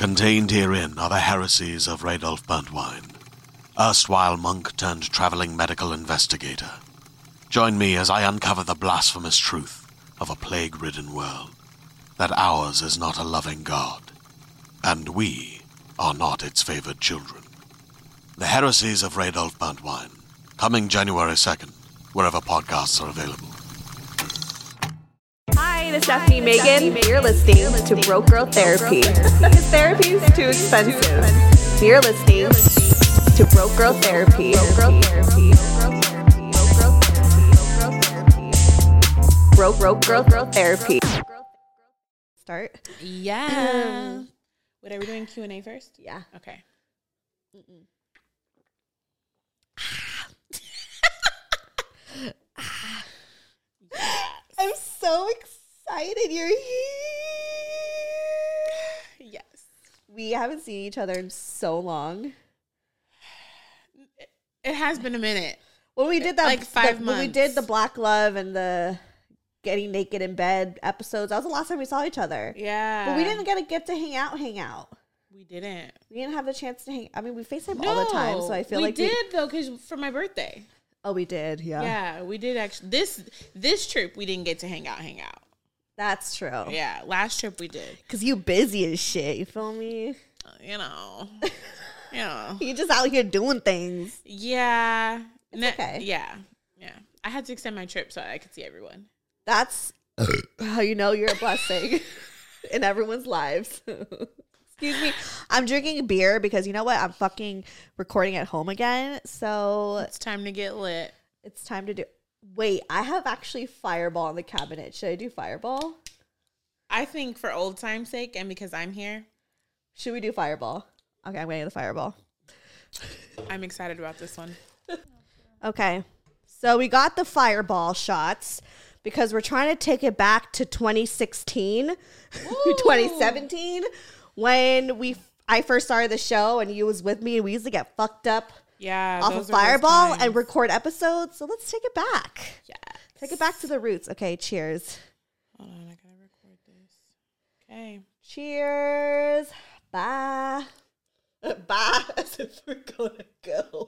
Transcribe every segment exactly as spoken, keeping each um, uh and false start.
Contained herein are the heresies of Radolf Burntwine, erstwhile monk turned traveling medical investigator. Join me as I uncover the blasphemous truth of a plague-ridden world, that ours is not a loving God, and we are not its favored children. The heresies of Radolf Burntwine, coming January second, wherever podcasts are available. Hi, this is Stephanie Megan. You're listening to Broke Girl Therapy. Because therapy is too expensive. You're listening to Broke Girl Therapy. Broke Broke Girl Girl Therapy. Start. Yeah. Wait, are we doing Q and A first? Yeah. Okay. Mm-mm. I'm so excited you're here. Yes. We haven't seen each other in so long. It, it has been a minute. When we did that, like five the, months. When we did the Black Love and the Getting Naked in Bed episodes, that was the last time we saw each other. Yeah. But we didn't get to get to hang out, hang out. We didn't. We didn't have the chance to hang. I mean, we FaceTime No, all the time, so I feel we like did, we did though, because for my birthday. Oh, we did. Yeah. Yeah, we did actually. This this trip we didn't get to hang out, hang out. That's true. Yeah, last trip we did. Cause you busy as shit. You feel me? Uh, you know. You know. You just out here doing things. Yeah. It's Ne- okay. Yeah. Yeah. I had to extend my trip so I could see everyone. That's how you know you're a blessing in everyone's lives. Excuse me. I'm drinking beer because you know what? I'm fucking recording at home again. So It's time to get lit. it's time to do. Wait, I have actually Fireball in the cabinet. Should I do Fireball? I think for old time's sake and because I'm here, Should we do Fireball? Okay, I'm getting the Fireball. I'm excited about this one. Okay. So we got the Fireball shots because we're trying to take it back to twenty sixteen, twenty seventeen, when we I first started the show and you was with me and we used to get fucked up Yeah. off those of are those Fireball and times. record episodes. So let's take it back. Yeah. Take it back to the roots. Okay, cheers. Hold on, I gotta record this. Okay. Cheers. Bye. Bye. As if we're gonna go.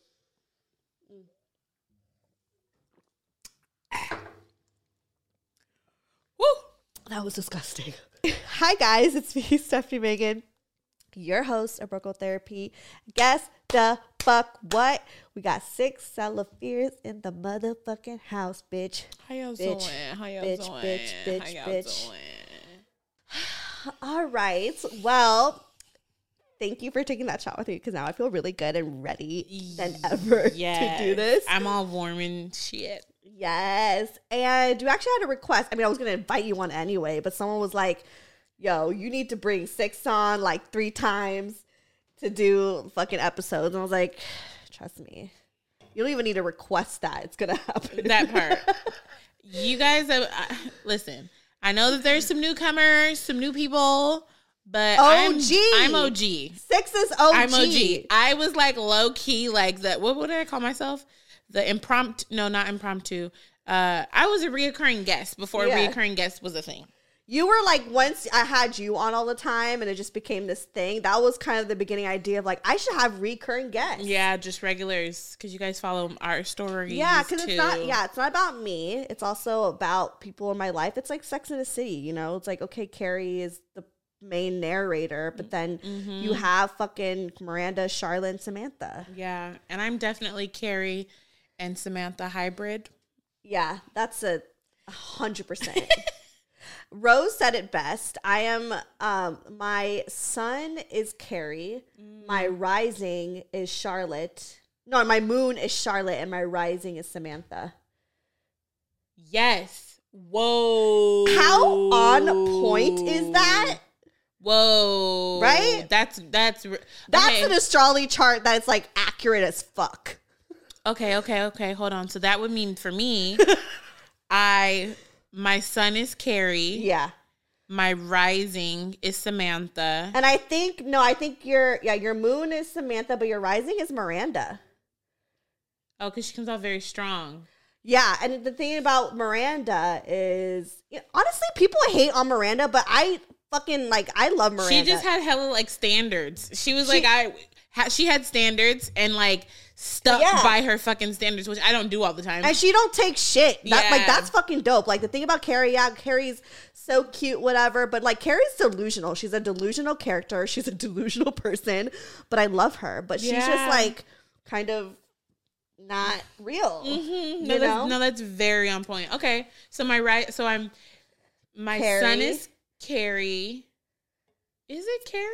Woo! That was disgusting. Hi guys, it's me, Stephanie Megan, your host of Broke Girl Therapy. Guess the fuck what? We got six Salafears in the motherfucking house, bitch. How y'all Bitch, doing? How y'all bitch, doing? bitch, bitch, How y'all bitch. doing? All right. Well, thank you for taking that shot with me because now I feel really good and ready than ever Yes. to do this. I'm all warm and shit. Yes. And you actually had a request. I mean, I was going to invite you on anyway, but someone was like, yo, you need to bring Six on like three times to do fucking episodes. And I was like, trust me. You don't even need to request that. It's going to happen. That part. You guys, have, uh, listen, I know that there's some newcomers, some new people, but O G. I'm, I'm O G. Six is O G. I'm O G. I was like low key, like the, what, what did I call myself? The impromptu, no, not impromptu. Uh, I was a reoccurring guest before Yeah. reoccurring guest was a thing. You were like, once I had you on all the time and it just became this thing, that was kind of the beginning idea of like, I should have recurring guests. Yeah, just regulars, because you guys follow our stories. Yeah, because it's too. not, yeah, it's not about me. It's also about people in my life. It's like Sex in the City, you know? It's like, okay, Carrie is the main narrator, but then Mm-hmm. you have fucking Miranda, Charlotte, and Samantha. Yeah, and I'm definitely Carrie and Samantha hybrid. Yeah, that's a hundred percent. Rose said it best. I am, um, my sun is Carrie. Mm. My rising is Charlotte. No, my moon is Charlotte and my rising is Samantha. Yes. Whoa. How on point is that? Whoa. Right? That's, that's, That's okay. an astrology chart that's like accurate as fuck. Okay, okay, okay. Hold on. So that would mean for me, I, my sun is Carrie. Yeah. My rising is Samantha. And I think, no, I think your, yeah, your moon is Samantha, but your rising is Miranda. Oh, because she comes out very strong. Yeah, and the thing about Miranda is, you know, honestly, people hate on Miranda, but I fucking like I love Miranda. She just had hella like standards. She was She- like I ha, she had standards and like stuck Yeah. by her fucking standards, which I don't do all the time. And she don't take shit. That, Yeah. Like that's fucking dope. Like the thing about Carrie, yeah, Carrie's so cute, whatever. But like Carrie's delusional. She's a delusional character. She's a delusional person. But I love her. But she's Yeah. just like kind of not real. Mm-hmm. You No, know? that's, no, that's very on point. Okay, so my right, so I'm my Carrie. son is Carrie. Is it Carrie?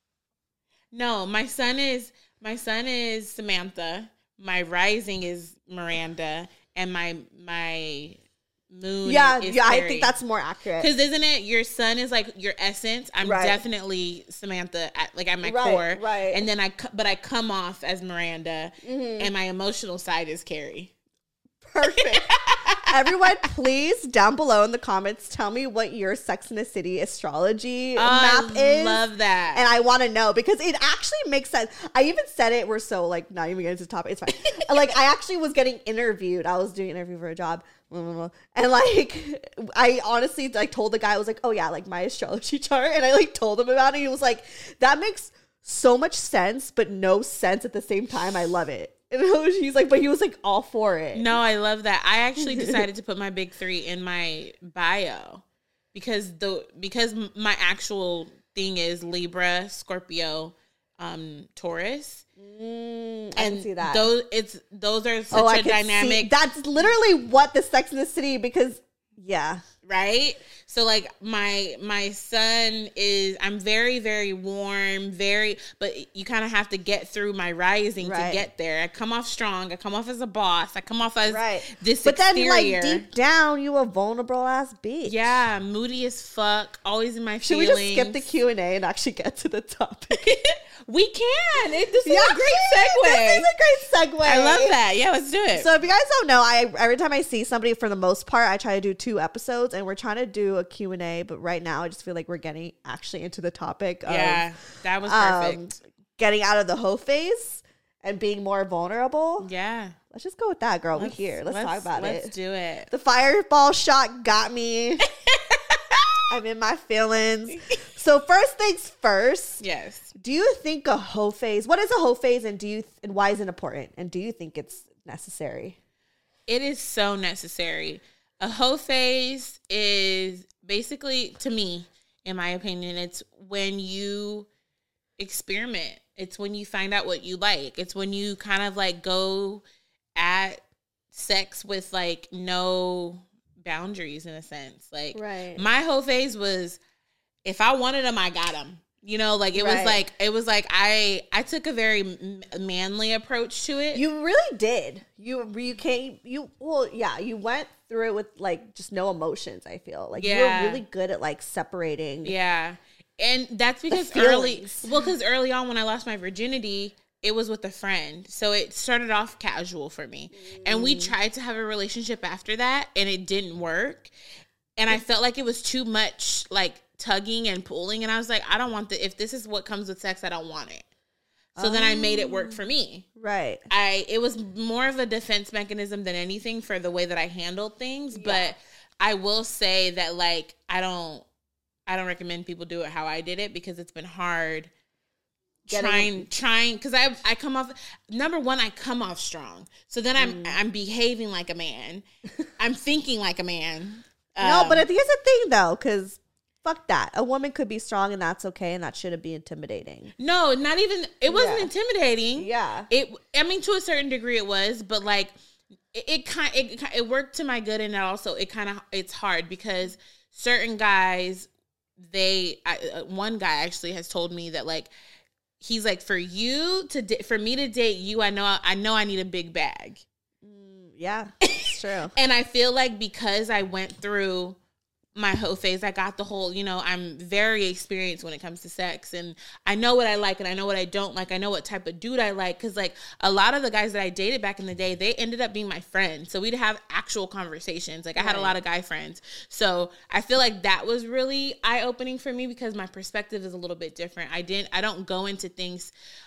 No, my son is my son is Samantha. My rising is Miranda, and my my moon. Yeah, is yeah. I Carrie. think that's more accurate. Because isn't it your son is like your essence? I'm Right. definitely Samantha, at, like at my Right, core, right. And then I, co- but I come off as Miranda, Mm-hmm. and my emotional side is Carrie. Perfect. Everyone, please down below in the comments tell me what your Sex in the City astrology map I is. love that. And I want to know because it actually makes sense. I even said it. We're so like not even getting into the topic. It's fine. Like I actually was getting interviewed. I was doing an interview for a job, and like I honestly like told the guy I was like, oh yeah, like my astrology chart, and I like told him about it. He was like, that makes so much sense, but no sense at the same time. I love it. And he's like, but he was like all for it. No, I love that. I actually decided to put my big three in my bio because the because my actual thing is Libra, Scorpio, um, Taurus. Mm, I And can see that. those it's those are such oh, I a can dynamic. see. That's literally what the Sex in the City because yeah. Right? So like my my son is I'm very very warm, very but you kind of have to get through my rising Right. to get there. I come off strong, I come off as a boss, I come off as Right. this But then exterior. like deep down you a vulnerable ass bitch. Yeah, moody as fuck, always in my Should feelings. we just skip the Q and A and actually get to the topic? We can. It, this is Yeah, a great segue. This is a great segue. I love that. Yeah, let's do it. So if you guys don't know, I every time I see somebody, for the most part, I try to do two episodes, and we're trying to do a Q and A. But right now, I just feel like we're getting actually into the topic of yeah, that was um, perfect. getting out of the hoe phase and being more vulnerable. yeah. Let's just go with that, girl. Let's- we here. Let's, talk about let's it. Let's do it. The fireball shot got me. I'm in my feelings. So first things first. Yes. Do you think a hoe phase? What is a hoe phase, and do you and why is it important? And do you think it's necessary? It is so necessary. A hoe phase is basically, to me, in my opinion, it's when you experiment. It's when you find out what you like. It's when you kind of like go at sex with like no boundaries in a sense. Like Right. my whole phase was if I wanted them, I got them. You know, like it Right. was like it was like I I took a very m- manly approach to it. You really did. You you came you well yeah, you went through it with like just no emotions, I feel. Like Yeah. you were really good at like separating. Yeah. And that's because early, feelings. well, because early on when I lost my virginity, it was with a friend. So it started off casual for me. And we tried to have a relationship after that, and it didn't work. And I felt like it was too much like tugging and pulling. And I was like, I don't want the, if this is what comes with sex, I don't want it. So then I made it work for me. Right. I it was more of a defense mechanism than anything for the way that I handled things. But I will say that like I don't I don't recommend people do it how I did it because it's been hard Getting- trying trying because I I come off number one, I come off strong. So then I'm I'm behaving like a man. I'm thinking like a man. no, Um, but here's the thing though, because fuck that. A woman could be strong and that's okay, and that shouldn't be intimidating. no, not even it wasn't Yeah. intimidating. Yeah. It, I mean, to a certain degree, it was, but like, it, it kind, it, it worked to my good, and it also, it kind of, it's hard because certain guys, they, I, uh, one guy actually has told me that like, he's like, for you to, da- for me to date you, I know, I know, I need a big bag, Yeah, it's true. and I feel like because I went through my whole phase, I got the whole, you know, I'm very experienced when it comes to sex, and I know what I like and I know what I don't like. I know what type of dude I like, because like a lot of the guys that I dated back in the day, they ended up being my friends, so we'd have actual conversations. Like I had a Right. lot of guy friends, so I feel like that was really eye-opening for me because my perspective is a little bit different. I didn't I don't go into things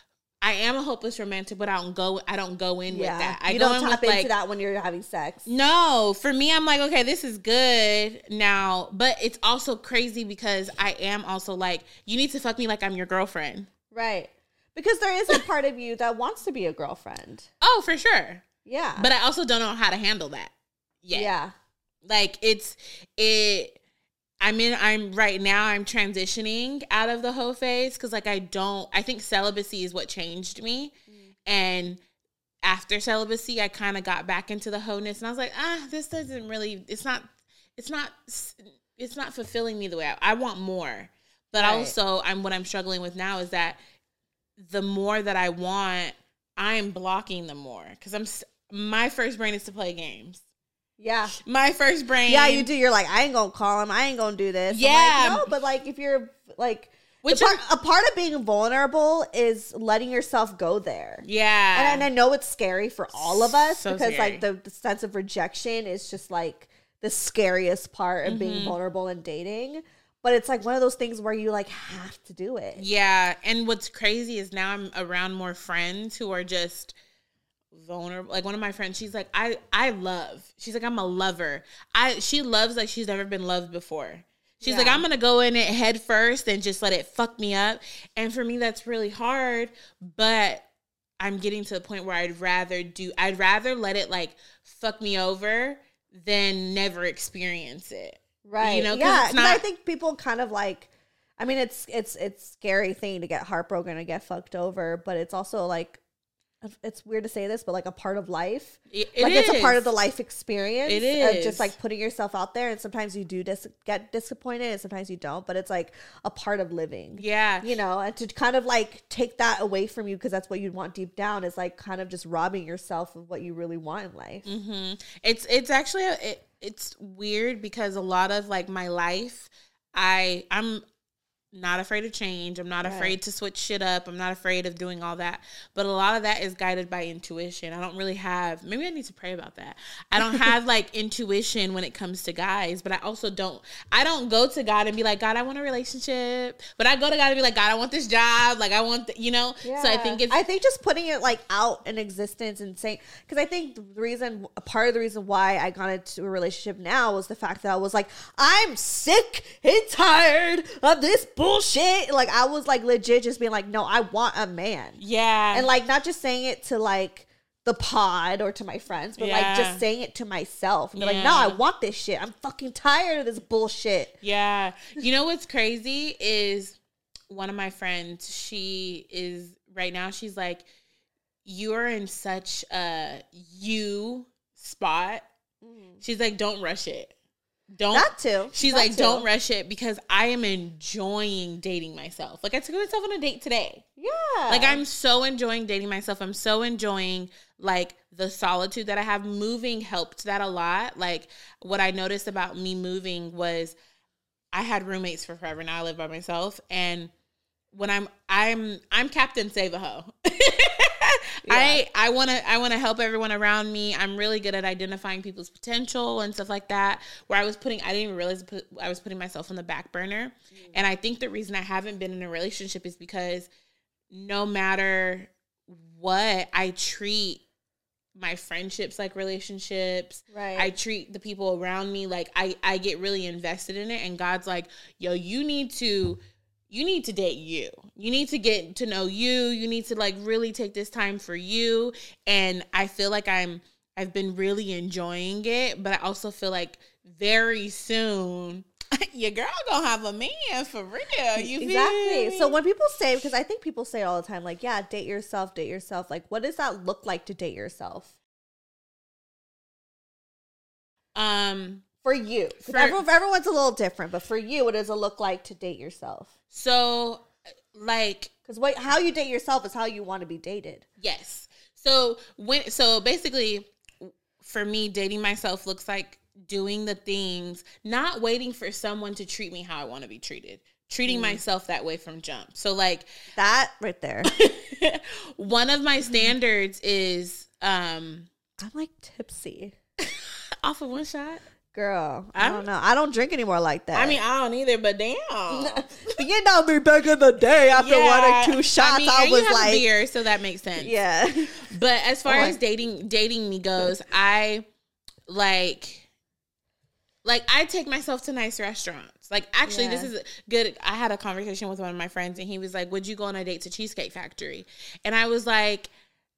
I am a hopeless romantic, but I don't go. I don't go in yeah. with that. I you go don't in tap with, into like, that when you're having sex. No, for me, I'm like, okay, this is good now, but it's also crazy because I am also like, you need to fuck me like I'm your girlfriend, right? Because there is a part of you that wants to be a girlfriend. Oh, for sure. Yeah, but I also don't know how to handle that. Yet. Yeah, like it's it. I'm in, I'm right now, I'm transitioning out of the hoe phase because, like, I don't, I think celibacy is what changed me. Mm. And after celibacy, I kind of got back into the hoe-ness and I was like, ah, this doesn't really, it's not, it's not, it's not fulfilling me the way I, I want more. But right. also, I'm, what I'm struggling with now is that the more that I want, I'm blocking the more because I'm, my first brain is to play games. Yeah. My first brain. Yeah, you do. You're like, I ain't gonna call him. I ain't gonna do this. Yeah. Like, no, but like if you're like, Which part, a part of being vulnerable is letting yourself go there. Yeah. And, and I know it's scary for all of us so because scary. like the, the sense of rejection is just like the scariest part of mm-hmm. being vulnerable and dating. But it's like one of those things where you like have to do it. Yeah. And what's crazy is now I'm around more friends who are just vulnerable. Like one of my friends, she's like, I, I love. She's like, I'm a lover. I she loves like she's never been loved before. She's yeah. like, I'm gonna go in it head first and just let it fuck me up. And for me, that's really hard. But I'm getting to the point where I'd rather do. I'd rather let it like fuck me over than never experience it. Right. You know. Yeah. Because I think people kind of like. I mean, it's it's it's scary thing to get heartbroken and get fucked over, but it's also like. It's weird to say this, but like a part of life. It, it like is. It's a part of the life experience. It is. Of just like putting yourself out there. And sometimes you do dis- get disappointed and sometimes you don't. But it's like a part of living. Yeah. You know, and to kind of like take that away from you because that's what you'd want deep down is like kind of just robbing yourself of what you really want in life. Mm-hmm. It's, it's actually, a, it, it's weird because a lot of like my life, I, I'm, not afraid of change. I'm not right. afraid to switch shit up. I'm not afraid of doing all that. But a lot of that is guided by intuition. I don't really have, maybe I need to pray about that. I don't have like intuition when it comes to guys, but I also don't, I don't go to God and be like, God, I want a relationship. But I go to God and be like, God, I want this job. Like I want, the, you know? Yeah. So I think it's. I think just putting it like out in existence and saying, because I think the reason, a part of the reason why I got into a relationship now was the fact that I was like, I'm sick and tired of this bullshit. bullshit. Like I was like legit just being like, no, I want a man. Yeah. And like not just saying it to like the pod or to my friends, but yeah. like just saying it to myself. And be yeah. like, no, I want this shit. I'm fucking tired of this bullshit. Yeah. You know what's crazy is one of my friends, she is right now, she's like, you're in such a you spot. Mm. She's like, don't rush it. Don't that too. She's that like, too. don't rush it because I am enjoying dating myself. Like I took myself on a date today. Yeah. Like I'm so enjoying dating myself. I'm so enjoying like the solitude that I have. Moving helped that a lot. Like what I noticed about me moving was I had roommates for forever. Now I live by myself. And when I'm I'm I'm Captain Save a Hoe. Yeah. I I want to I want to help everyone around me. I'm really good at identifying people's potential and stuff like that. Where I was putting, I didn't even realize I was putting myself on the back burner. Mm. And I think the reason I haven't been in a relationship is because no matter what, I treat my friendships like relationships. Right. I treat the people around me like I I get really invested in it. And God's like, yo, you need to. You need to date you. You need to get to know you. You need to like really take this time for you. And I feel like I'm, I've been really enjoying it, but I also feel like very soon your girl gonna have a man for real. You exactly. feel So when people say, because I think people say all the time, like, yeah, date yourself, date yourself. Like, what does that look like to date yourself? Um, For you. For, everyone, everyone's a little different, but for you, what does it look like to date yourself? So, like... Because what how you date yourself is how you want to be dated. Yes. So, when so basically, for me, dating myself looks like doing the things, not waiting for someone to treat me how I want to be treated. Treating mm. myself that way from jump. So, like... That right there. One of my standards is... um I'm like tipsy. Off of one shot? Girl, I I'm- don't know. I don't drink anymore like that. I mean, I don't either, but damn. But you know me back in the day after one or two shots, I, I, mean, and was you have like, a beer, so that makes sense. yeah. But as far Oh my- as dating dating me goes, I like like I take myself to nice restaurants. Like actually, Yeah. this is good. I had a conversation with one of my friends, and he was like, "Would you go on a date to Cheesecake Factory?" And I was like,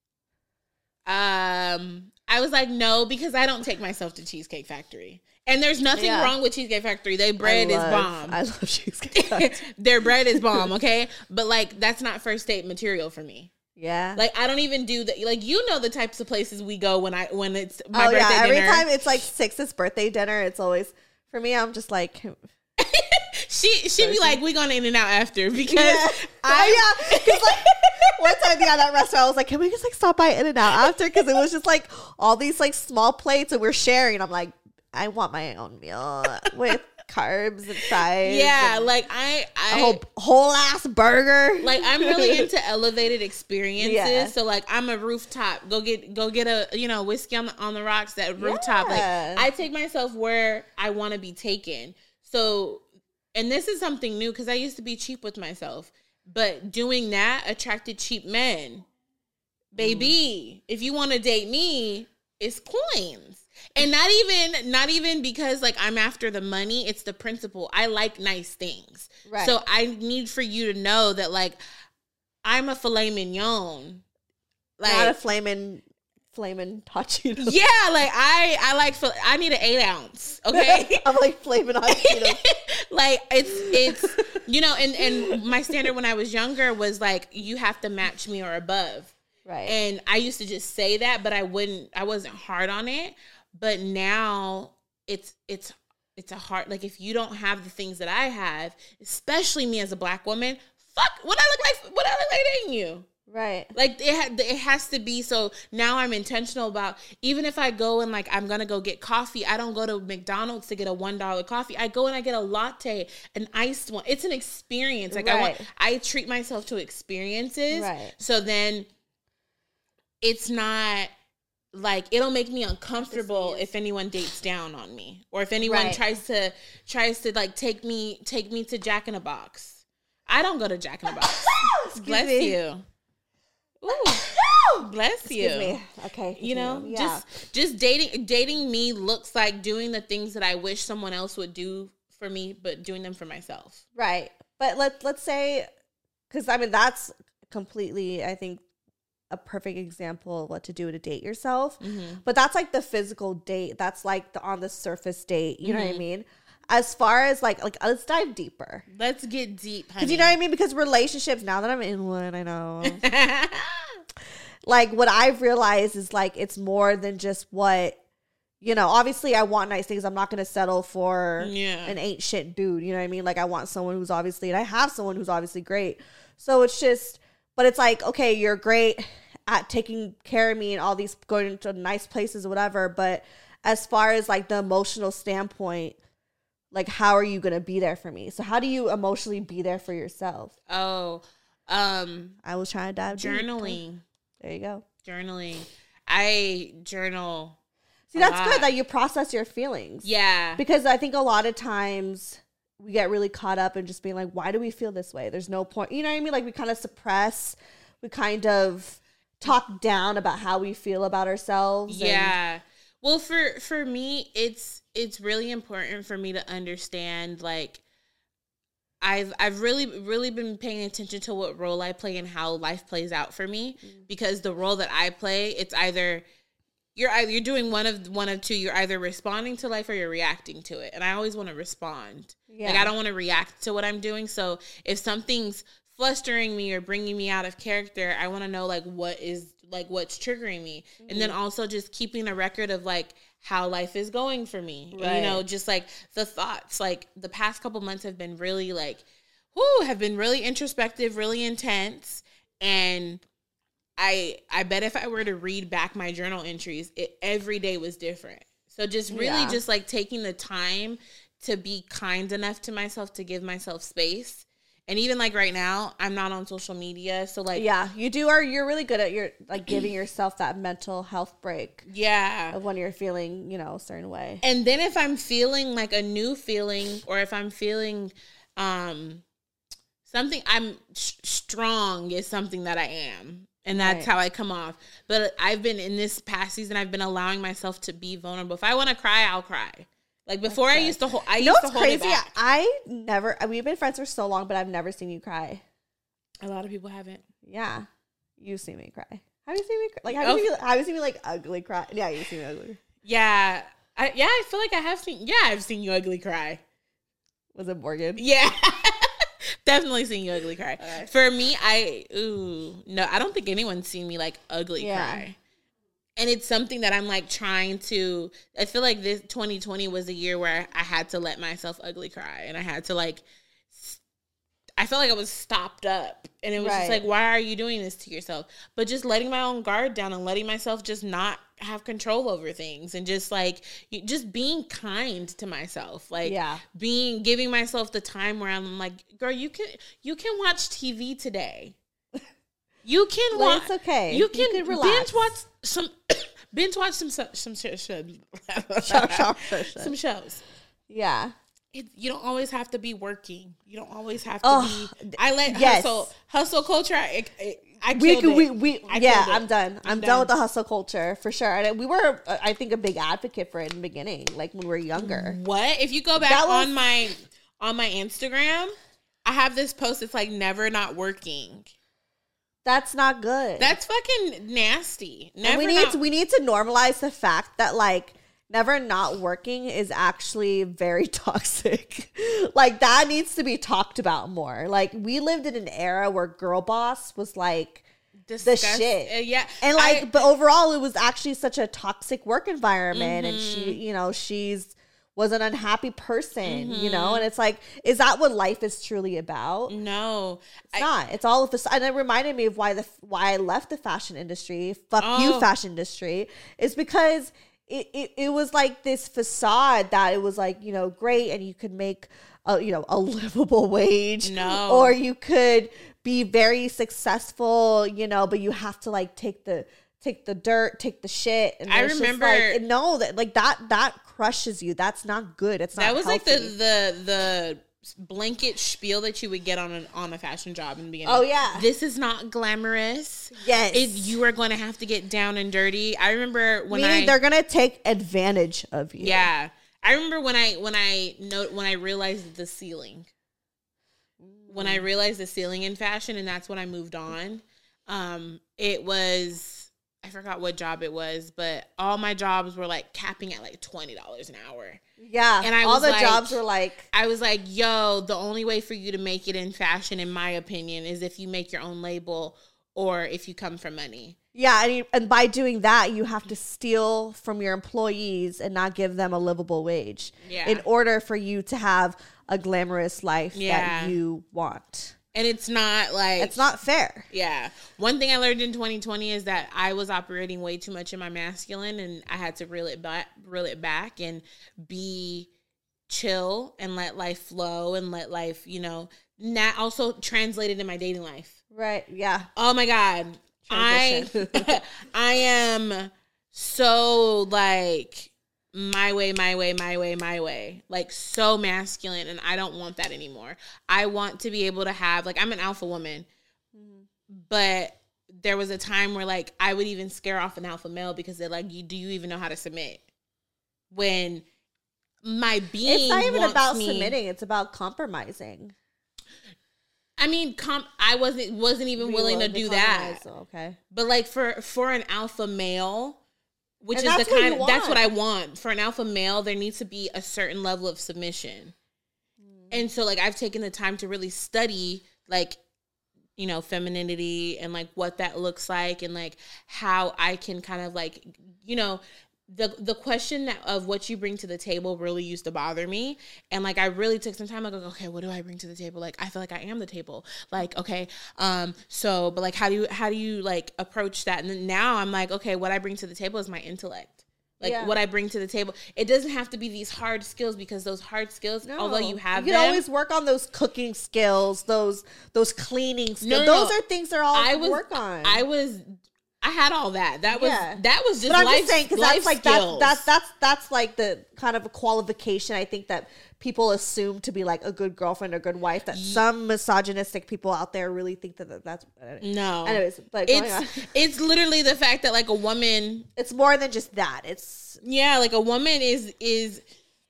um, I was like, no, because I don't take myself to Cheesecake Factory. And there's nothing Yeah. wrong with Cheesecake Factory. Their bread I is love- bomb. I love Cheesecake Factory. Their bread is bomb, okay? But like that's not first date material for me. Yeah. Like I don't even do that. Like you know the types of places we go when I when it's my oh birthday yeah, every dinner. time it's like Six's birthday dinner, it's always for me. I'm just like, she she be like, we going in and out after because yeah. I oh yeah, because like one time at that restaurant, I was like, can we just like stop by In and Out after? Because it was just like all these like small plates and we're sharing. I'm like, I want my own meal with carbs and fries. yeah, and like I I a whole whole ass burger. like I'm really into elevated experiences. Yeah. So like I'm a rooftop. Go get go get a you know whiskey on the on the rocks. That rooftop. Yeah. Like I take myself where I want to be taken. So and this is something new because I used to be cheap with myself, but doing that attracted cheap men. Baby, if you want to date me, it's coins. And not even not even because like I'm after the money, it's the principle. I like nice things. Right. So I need for you to know that like I'm a filet mignon. Like Not a flaming flaming Cheetos. yeah, like I I like fil- I need an eight ounce. Okay. I'm like flaming hot Cheetos. Like it's it's you know, and and my standard when I was younger was like you have to match me or above. Right. And I used to just say that, but I wouldn't I wasn't hard on it. But now it's it's it's a hard like if you don't have the things that I have, especially me as a black woman, fuck what I look like what I look like dating you. Right. Like it ha- it has to be so now I'm intentional about even if I go and like I'm gonna go get coffee, I don't go to McDonald's to get a one dollar coffee. I go and I get a latte, an iced one. It's an experience. Like I want Right. I treat myself to experiences. Right. So then it's not like it'll make me uncomfortable if anyone dates down on me or if anyone Right. tries to tries to like take me take me to Jack in a Box. I don't go to Jack in a Box. Bless me. you. Ooh, bless you. Excuse me. Okay. You know, continue. just just dating dating me looks like doing the things that I wish someone else would do for me, but doing them for myself. Right. But let let's say, because I mean that's completely, I think, a perfect example of what to do to date yourself. Mm-hmm. But that's like the physical date. That's like the on the surface date. You know what I Mhm. mean? As far as like like let's dive deeper. Let's get deep, honey. Because you know what I mean? Because relationships, now that I'm in one, I know. Like what I've realized is like it's more than just what, you know, obviously I want nice things. I'm not going to settle for Yeah. an ain't shit dude. You know what I mean? Like I want someone who's obviously, and I have someone who's obviously great. So it's just, but it's like, okay, you're great at taking care of me and all these going to nice places or whatever. But as far as like the emotional standpoint, like how are you going to be there for me? So how do you emotionally be there for yourself? Oh, um, I was trying to dive deep. journaling. There you go. Journaling. I journal. See, a that's lot. good that you process your feelings. Yeah. Because I think a lot of times we get really caught up in just being like, why do we feel this way? There's no point. You know what I mean? Like we kind of suppress, we kind of talk down about how we feel about ourselves. and- Yeah. Well, for for me, it's it's really important for me to understand like I've I've really really been paying attention to what role I play and how life plays out for me because the role that I play, it's either you're either you're doing one of one of two. You're either responding to life or you're reacting to it. And I always want to respond. Yeah. Like I don't want to react to what I'm doing. So if something's flustering me or bringing me out of character, I want to know like what is like what's triggering me. Mm-hmm. And then also just keeping a record of like how life is going for me. Right. And, you know, just like the thoughts, like the past couple months have been really like, whoo, have been really introspective, really intense. And I I bet if I were to read back my journal entries, it every day was different. So just really Yeah. just like taking the time to be kind enough to myself, to give myself space And even like right now, I'm not on social media. So like, yeah, you do are, you're really good at your, like giving yourself that mental health break. Yeah. Of when you're feeling, you know, a certain way. And then if I'm feeling like a new feeling, or if I'm feeling, um, something, I'm sh- strong is something that I am. And that's right. how I come off. But I've been in this past season, I've been allowing myself to be vulnerable. If I want to cry, I'll cry. Like before, I used to hold. I you know used what's to hold crazy? it back. I never. We've been friends for so long, but I've never seen you cry. A lot of people haven't. Yeah, you see me cry. Have you seen me cry? Like have you, oh. seen me, have you seen me like ugly cry? Yeah, you see me ugly. Yeah, I, yeah. I feel like I have seen. Yeah, I've seen you ugly cry. Was it Morgan? Yeah. Definitely seen you ugly cry. Right. For me, I ooh no, I don't think anyone's seen me like ugly yeah. cry. And it's something that I'm like trying to, I feel like this twenty twenty was a year where I had to let myself ugly cry. And I had to like, I felt like I was stopped up. And it was right. just like, why are you doing this to yourself? But just letting my own guard down and letting myself just not have control over things. And just like, just being kind to myself. Like yeah. being, giving myself the time where I'm like, girl, you can, you can watch T V today. You can watch. It's okay. You can, you can relax. binge watch some. binge watch some some some shows. some shows. Yeah. It, you don't always have to be working. You don't always have to oh, be. I let yes. hustle hustle culture. I, I, I we, killed we, it. We, I yeah, killed it. I'm done. I'm, I'm done. done with the hustle culture for sure. And we were, I think, a big advocate for it in the beginning, like when we were younger. What if you go back was, on my on my Instagram? I have this post. It's like never not working. That's not good. That's fucking nasty. Never and we need not- to, we need to normalize the fact that like never not working is actually very toxic. Like that needs to be talked about more. Like we lived in an era where girl boss was like Disgust- the shit. Uh, yeah. And like, I- but overall it was actually such a toxic work environment. Mm-hmm. And she, you know, she's was an unhappy person, mm-hmm. you know? And it's like, is that what life is truly about? No. It's I, not. It's all of this. And it reminded me of why the why I left the fashion industry. Fuck oh. you, fashion industry. Is because it, it, it was like this facade that it was like, you know, great. And you could make, a, you know, a livable wage. No. Or you could be very successful, you know, but you have to like take the... take the dirt, take the shit. And I remember like, no, that like that that crushes you. That's not good. It's not that was healthy. like the the the blanket spiel that you would get on an on a fashion job in the beginning. Oh yeah, this is not glamorous. Yes, it, you are going to have to get down and dirty. I remember when Meaning I they're gonna take advantage of you. Yeah, I remember when I when I know when I realized the ceiling. When I realized the ceiling in fashion, and that's when I moved on. Um, it was. I forgot what job it was, but all my jobs were like capping at like twenty dollars an hour. Yeah. And I all was the like, jobs were like, I was like, yo, the only way for you to make it in fashion, in my opinion, is if you make your own label or if you come from money. Yeah. And, you, and by doing that, you have to steal from your employees and not give them a livable wage yeah. in order for you to have a glamorous life yeah. that you want. And it's not like... It's not fair. Yeah. One thing I learned in twenty twenty is that I was operating way too much in my masculine, and I had to reel it back, reel it back and be chill and let life flow and let life, you know, not also translated in my dating life. Right. Yeah. Oh my God. Transition. I I am so like... my way, my way, my way, my way. Like so masculine, and I don't want that anymore. I want to be able to have, like, I'm an alpha woman, mm-hmm. but there was a time where like I would even scare off an alpha male because they're like, "You do you even know how to submit?" When my being, it's not even about me, submitting; it's about compromising. I mean, com- I wasn't wasn't even we willing to do that. So, okay, but like for for an alpha male. Which and is the kind of, that's what I want. For an alpha male, there needs to be a certain level of submission. Mm. And so, like, I've taken the time to really study, like, you know, femininity and, like, what that looks like and, like, how I can kind of, like, you know, the the question that, of what you bring to the table really used to bother me. And, like, I really took some time, like, okay, what do I bring to the table? Like, I feel like I am the table. Like, okay, um, so, but, like, how do you, how do you, like, approach that? And then now I'm like, okay, what I bring to the table is my intellect. like Yeah. what I bring to the table. It doesn't have to be these hard skills, because those hard skills, No. although you have you can them, always work on those cooking skills, those those cleaning skills. No, no, those no. are things that are all I was work on. I was I had all that. That was Yeah. that was just but I'm life, just saying, because life that's like that, skills. that's that's that's like the kind of a qualification I think that people assume to be like a good girlfriend or good wife. That some misogynistic people out there really think that that's no. Anyways, but going on. It's it's literally the fact that like a woman, It's more than just that. It's yeah, like a woman is is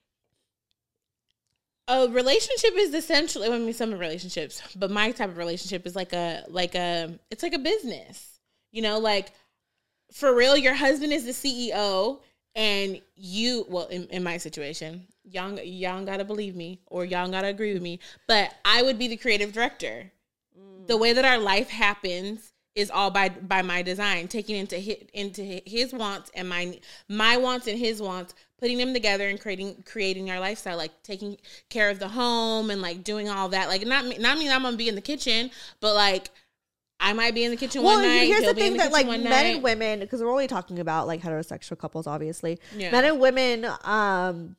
a relationship is essentially, I mean, some relationships, but my type of relationship is like a like a it's like a business. You know, like for real, your husband is the C E O, and you, well, in, in my situation, y'all, y'all gotta believe me, or y'all gotta agree with me, but I would be the creative director. Mm. The way that our life happens is all by by my design, taking into his, into his wants and my my wants and his wants, putting them together and creating creating our lifestyle, like taking care of the home and like doing all that. Like not not mean I'm gonna be in the kitchen, but like I might be in the kitchen well, one night. here's he'll the be in thing the that like kitchen men one and night. women, because we're only talking about like heterosexual couples, obviously. Yeah. Men and women. Um,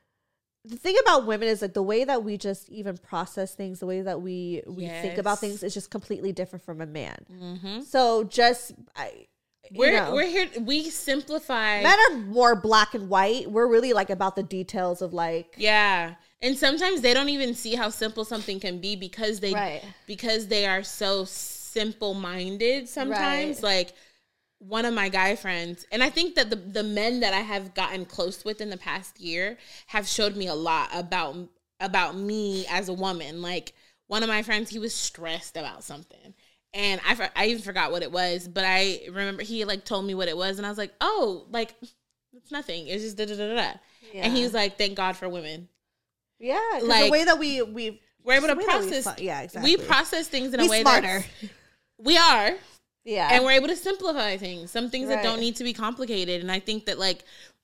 the thing about women is like the way that we just even process things, the way that we we think about Yes. things is just completely different from a man. Mm-hmm. So just I, you We're know, we're here. We simplify. men are more black and white. We're really like about the details of like Yeah. And sometimes they don't even see how simple something can be because they Right. because they are so simple minded sometimes. Right. Like one of my guy friends, and I think that the the men that I have gotten close with in the past year have showed me a lot about about me as a woman. Like one of my friends, he was stressed about something. And I, for- I even forgot what it was, but I remember he like told me what it was, and I was like, oh, like it's nothing. It's just da da da da. Yeah. And he was like, thank God for women. yeah, 'cause like- the way that we we We're able to the way that we process. fu- yeah, exactly. We process things in We a way smarter. that we are, yeah, and we're able to simplify things. Some things that don't Right. need to be complicated. And I think that like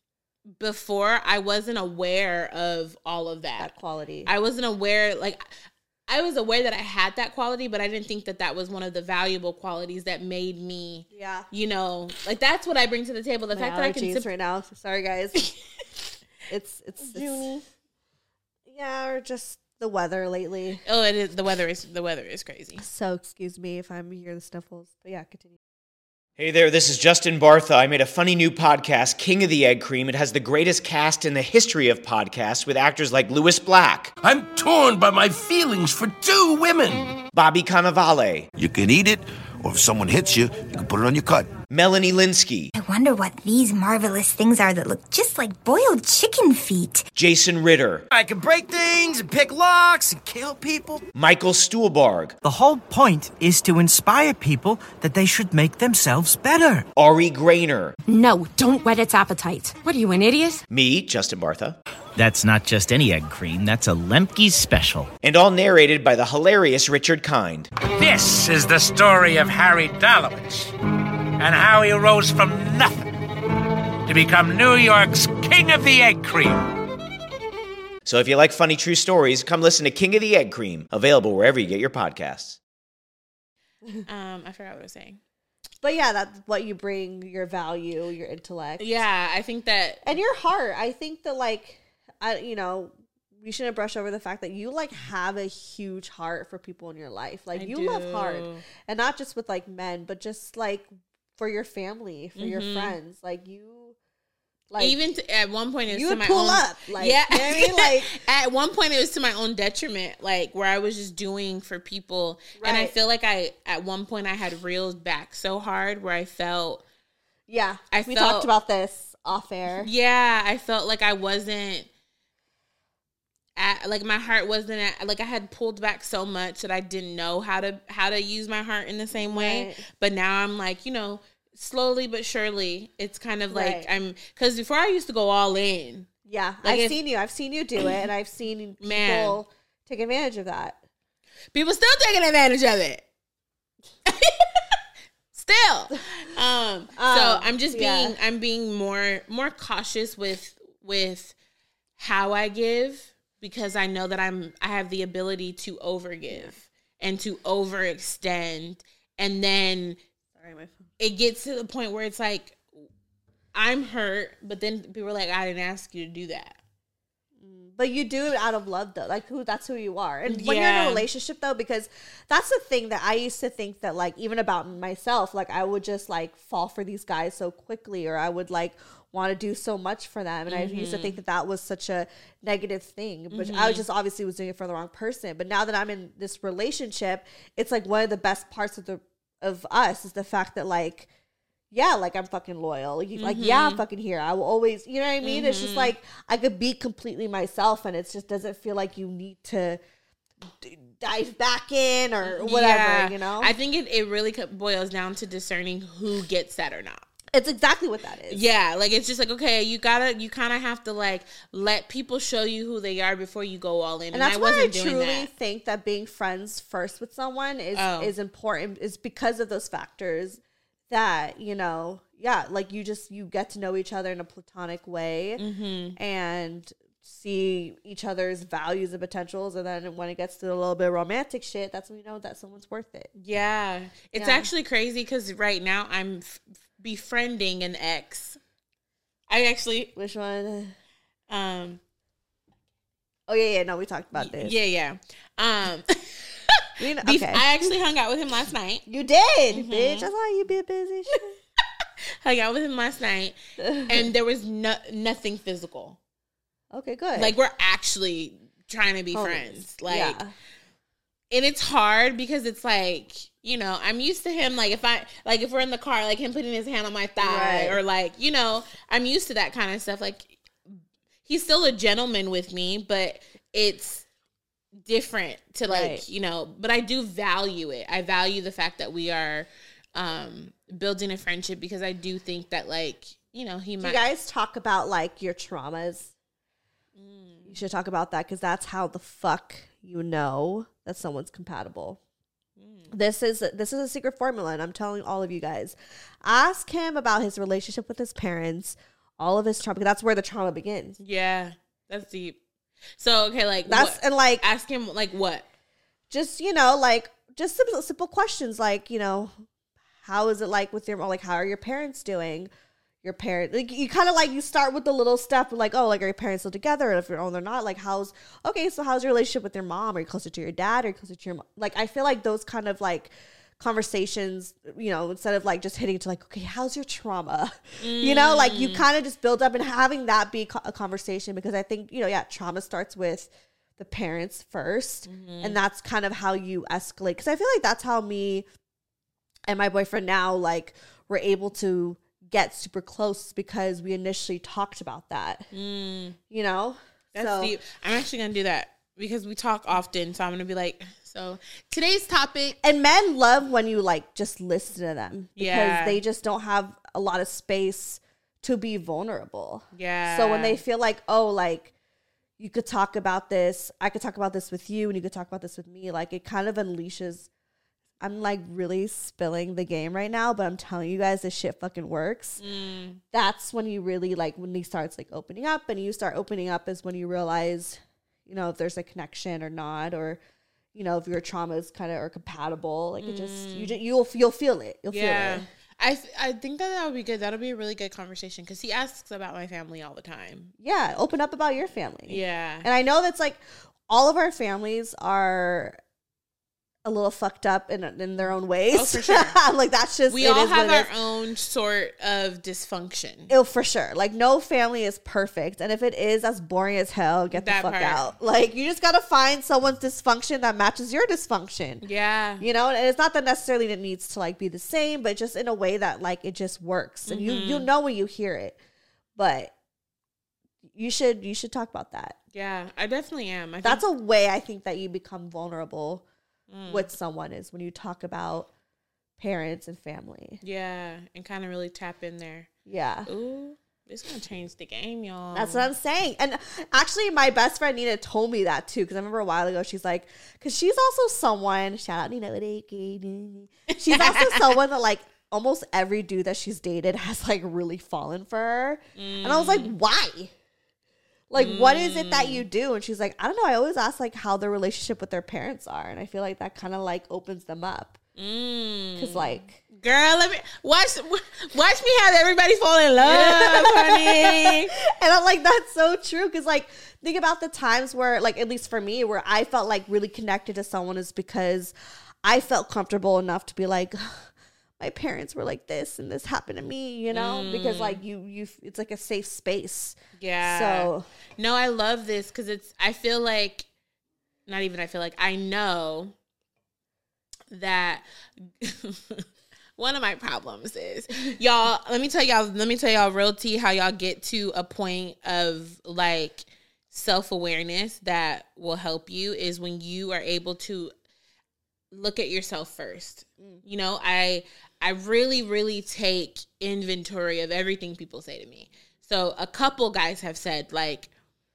before, I wasn't aware of all of that. that quality. I wasn't aware, like. I was aware that I had that quality, but I didn't think that that was one of the valuable qualities that made me, yeah. you know, like that's what I bring to the table. The My fact that I can allergies sim- right now. Sorry, juice guys. it's, it's it's yeah, or just the weather lately. oh, it is the weather is the weather is crazy. So excuse me if I'm hearing the sniffles, but yeah, continue. Hey there, this is Justin Bartha. I made a funny new podcast, King of the Egg Cream. It has the greatest cast in the history of podcasts with actors like Louis Black, I'm torn by my feelings for two women. Bobby Cannavale, You can eat it, or if someone hits you, you can put it on your cut. Melanie Linsky, I wonder what these marvelous things are that look just like boiled chicken feet. Jason Ritter, I can break things and pick locks and kill people. Michael Stuhlbarg, The whole point is to inspire people that they should make themselves better. Ari Grainer, No, don't whet its appetite. What are you, an idiot? me, Justin Bartha, That's not just any egg cream, that's a Lemke's special. and all narrated by the hilarious Richard Kind. This is the story of Harry Dalowitz and how he rose from nothing to become New York's King of the Egg Cream. So if you like funny true stories, come listen to King of the Egg Cream, available wherever you get your podcasts. Um, I forgot what I was saying. But yeah, that's what you bring, your value, your intellect. Yeah, I think that And your heart. I think that like I you know, we shouldn't brush over the fact that you like have a huge heart for people in your life. Like I you love hard. do. And not just with like men, but just like for your family, for your Mhm. friends. Like you like even to, at one point it was you to would my pull own, up. Like yeah, you know what I mean? Like at one point it was to my own detriment, like where I was just doing for people, and I Right. feel like I at one point I had reeled back so hard where I felt, yeah. I we felt- talked about this off air. yeah, I felt like I wasn't. At, like my heart wasn't at, like I had pulled back so much that I didn't know how to how to use my heart in the same way. Right. But now I'm like, you know, slowly but surely, it's kind of like Right. I'm because before I used to go all in. Yeah. Like I've if- seen you. I've seen you do it and I've seen people Man. take advantage of that. People still taking advantage of it. Still. Um, so Um, I'm just yeah. being I'm being more more cautious with with how I give, because I know that I'm I have the ability to overgive and to overextend, and then Sorry, my phone. it gets to the point where it's like I'm hurt, but then people are like, I didn't ask you to do that. But you do it out of love, though. Like, who that's who you are. And when Yeah. you're in a relationship, though, because that's the thing that I used to think that, like, even about myself, like, I would just, like, fall for these guys so quickly, or I would, like, want to do so much for them. And mm-hmm. I used to think that that was such a negative thing, which mm-hmm. I was just obviously was doing it for the wrong person. But now that I'm in this relationship, it's, like, one of the best parts of the of us is the fact that, like, yeah, like, I'm fucking loyal. Like, mm-hmm. like, yeah, I'm fucking here. I will always, you know what I mean? Mm-hmm. It's just like, I could be completely myself, and it just doesn't feel like you need to d- dive back in or whatever, yeah. you know? I think it, it really boils down to discerning who gets that or not. It's exactly what that is. Yeah, like, it's just like, okay, you gotta, you kind of have to, like, let people show you who they are before you go all in. And, and that's I why wasn't I doing truly that. think that being friends first with someone is Oh. is important, is because of those factors. That, you know, yeah, like you just, you get to know each other in a platonic way mm-hmm. and see each other's values and potentials. And then when it gets to a little bit of romantic shit, that's when you know that someone's worth it. Yeah. It's yeah. actually crazy because right now I'm f- befriending an ex. I actually. Which one? Um. Oh, yeah, yeah. No, we talked about this. Yeah, yeah. Um. You know, okay. I actually hung out with him last night. You did, mm-hmm. bitch. I saw you be busy. Hung out with him last night, and there was no nothing physical. Okay, good. Like, we're actually trying to be oh, friends. Like, yeah. and it's hard because it's like, you know, I'm used to him. Like, if I like if we're in the car, like him putting his hand on my thigh, right. or like, you know, I'm used to that kind of stuff. Like, he's still a gentleman with me, but it's different to like right. you know, but I do value it. I value the fact that we are um building a friendship, because I do think that, like, you know, he do might. You guys talk about like your traumas? Mm. You should talk about that, because that's how the fuck you know that someone's compatible. Mm. This is this is a secret formula, and I'm telling all of you guys. Ask him about his relationship with his parents, all of his trauma, because that's where the trauma begins. Yeah, that's deep. So, okay, like, that's what? and like ask him like what? Just, you know, like just simple, simple questions, like, you know, how is it like with your, like, how are your parents doing? Your parents, like, you kind of like, you start with the little stuff, like, oh, like, are your parents still together? And if you're, oh, they're not, like, how's, okay, so how's your relationship with your mom? Are you closer to your dad? Are you closer to your mom? Like, I feel like those kind of like conversations, you know, instead of like just hitting to like, okay, how's your trauma? Mm. You know, like, you kind of just build up, and having that be a conversation, because I think, you know, yeah, trauma starts with the parents first, mm-hmm. and that's kind of how you escalate. Because I feel like that's how me and my boyfriend now, like, we're able to get super close, because we initially talked about that. Mm. You know, that's so, deep. I'm actually gonna do that, because we talk often. So I'm gonna be like, so today's topic. And men love when you like just listen to them, because yeah. they just don't have a lot of space to be vulnerable. Yeah. So when they feel like, oh, like, you could talk about this, I could talk about this with you, and you could talk about this with me, like, it kind of unleashes. I'm like really spilling the game right now, but I'm telling you guys, this shit fucking works. Mm. That's when you really, like, when he starts like opening up, and you start opening up is when you realize, you know, if there's a connection or not, or, you know, if your traumas kind of are compatible. Like, it just, you just, you'll, you'll feel it. You'll yeah. feel it. I th- I think that that would be good. That'll be a really good conversation, because he asks about my family all the time. Yeah, open up about your family. Yeah. And I know that's like, all of our families are a little fucked up in in their own ways. Oh, for sure. Like, that's just, we it all is have what our it is. own sort of dysfunction. Oh, for sure. Like, no family is perfect, and if it is, that's boring as hell. Get That the fuck part. out. Like, you just gotta find someone's dysfunction that matches your dysfunction. Yeah. You know, and it's not that necessarily it needs to like be the same, but just in a way that like it just works, and Mm-hmm. you you know when you hear it. But you should you should talk about that. Yeah, I definitely am. I That's think- a way I think that you become vulnerable Mm. with someone, is when you talk about parents and family. Yeah, and kind of really tap in there. Yeah. Ooh, it's gonna change the game, y'all. That's what I'm saying. And actually, my best friend Nina told me that too, because I remember a while ago, she's like, because she's also someone, shout out Nina, she's also someone that like almost every dude that she's dated has like really fallen for her. Mm. And I was like, why? Like, mm. what is it that you do? And she's like, I don't know. I always ask like how their relationship with their parents are. And I feel like that kind of like opens them up. Mm. Cause like, Girl, let me watch watch me have everybody fall in love, honey. And I'm like, that's so true. Because, like, think about the times where, like, at least for me, where I felt, like, really connected to someone is because I felt comfortable enough to be like, my parents were like this and this happened to me, you know? Mm. Because, like, you, you, it's like a safe space. Yeah. So. No, I love this because it's, I feel like, not even I feel like, I know that... One of my problems is, y'all, let me tell y'all, let me tell y'all real tea how y'all get to a point of like self-awareness that will help you is when you are able to look at yourself first. Mm. You know, I I really, really take inventory of everything people say to me. So a couple guys have said like,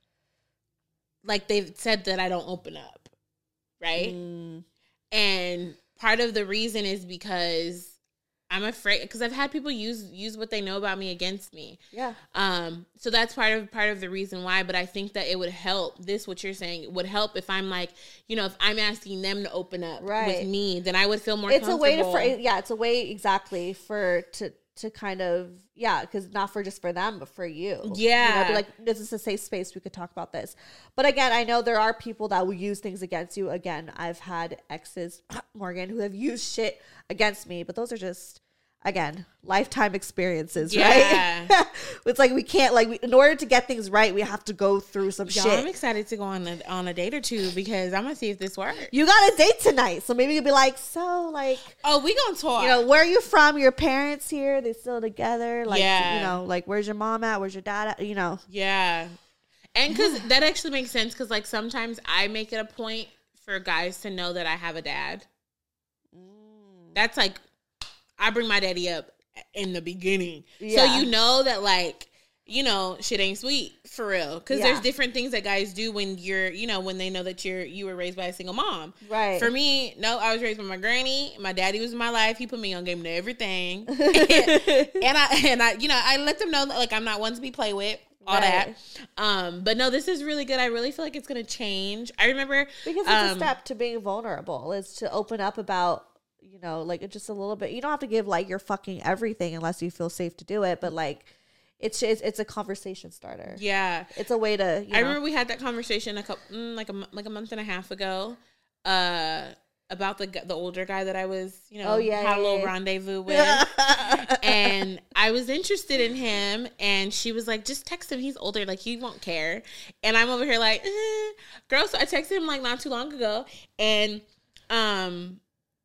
like they've said that I don't open up, right? Mm. And part of the reason is because I'm afraid because I've had people use use what they know about me against me. Yeah. Um. So that's part of part of the reason why. But I think that it would help. This what you're saying would help if I'm like, you know, if I'm asking them to open up right. with me, then I would feel more. It's comfortable. a way to for yeah. It's a way exactly for to to kind of yeah because not for just for them but for you. Yeah. You know, be like, this is a safe space. We could talk about this. But again, I know there are people that will use things against you. Again, I've had exes, Morgan, who have used shit against me, but those are just. Again, lifetime experiences, yeah. right? It's like we can't, like, we, in order to get things right, we have to go through some Y'all, shit. I'm excited to go on a, on a date or two because I'm going to see if this works. You got a date tonight, so maybe you'll be like, so, like... Oh, we going to talk. You know, where are you from? Your parents here? They still together? Like, yeah. you know, like, where's your mom at? Where's your dad at? You know? Yeah. And because that actually makes sense because, like, sometimes I make it a point for guys to know that I have a dad. Mm. That's, like... I bring my daddy up in the beginning. Yeah. So you know that, like, you know, shit ain't sweet for real. Because yeah. there's different things that guys do when you're, you know, when they know that you're, you were raised by a single mom. Right. For me, no, I was raised by my granny. My daddy was in my life. He put me on game to everything. and, and I, and I, you know, I let them know that, like, I'm not one to be played with. All right. that. Um, but no, this is really good. I really feel like it's going to change. I remember. Because it's um, a step to being vulnerable is to open up about, you know, like just a little bit. You don't have to give like your fucking everything unless you feel safe to do it. But like, it's it's, it's a conversation starter. Yeah, it's a way to. You know. I remember we had that conversation a couple, mm, like a like a month and a half ago, uh, about the the older guy that I was, you know, oh, yeah, had yeah, a little yeah. rendezvous with, and I was interested in him, and she was like, "Just text him. He's older. Like he won't care." And I'm over here like, eh. "Girl." So I texted him like not too long ago, and um.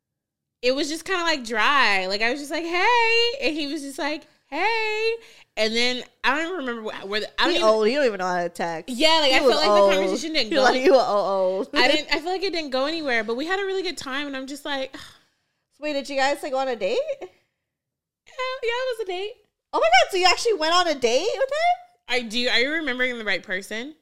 it was just kind of like dry. Like I was just like, hey. And he was just like, hey. And then I don't even remember where the, I don't he even, old. He don't even know how to text. Yeah, like he I felt like old. the conversation didn't he go. Like, you were old. I didn't. I feel like it didn't go anywhere. But we had a really good time, and I'm just like, so wait, did you guys like go on a date? Yeah, yeah, it was a date. Oh my god! So you actually went on a date with him? I do. Are you remembering the right person?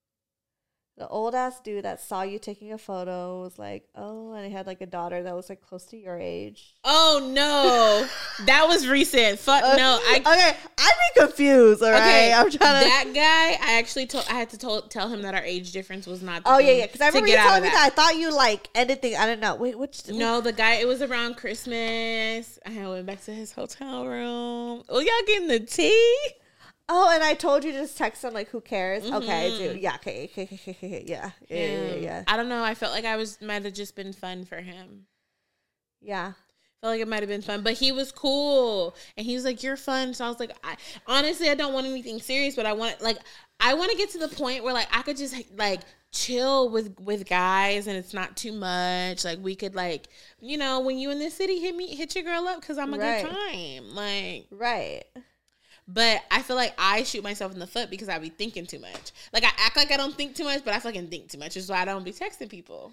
The old ass dude that saw you taking a photo was like, oh, and he had like a daughter that was like close to your age. Oh no, that was recent. Fuck uh, no. I okay. I'd be confused. All okay, right, I'm trying to. That guy, I actually told. I had to told, tell him that our age difference was not. The oh thing yeah, yeah. Because I remember you telling me that. that. I thought you like ended things. I don't know. Wait, which? No, the guy. It was around Christmas. I went back to his hotel room. Oh, y'all getting the tea? Oh, and I told you to just text him, like, who cares? Mm-hmm. Okay, I do. Yeah, okay, okay, okay, okay, yeah. Yeah, yeah, yeah, yeah. I don't know. I felt like I was, might have just been fun for him. Yeah. I felt like it might have been fun, but he was cool. And he was like, you're fun. So I was like, I, honestly, I don't want anything serious, but I want, like, I want to get to the point where, like, I could just, like, chill with, with guys and it's not too much. Like, we could, like, you know, when you in the city, hit me, hit your girl up because I'm a right. good time. Like. Right. But I feel like I shoot myself in the foot because I be thinking too much. Like, I act like I don't think too much, but I fucking think too much. That's why I don't be texting people.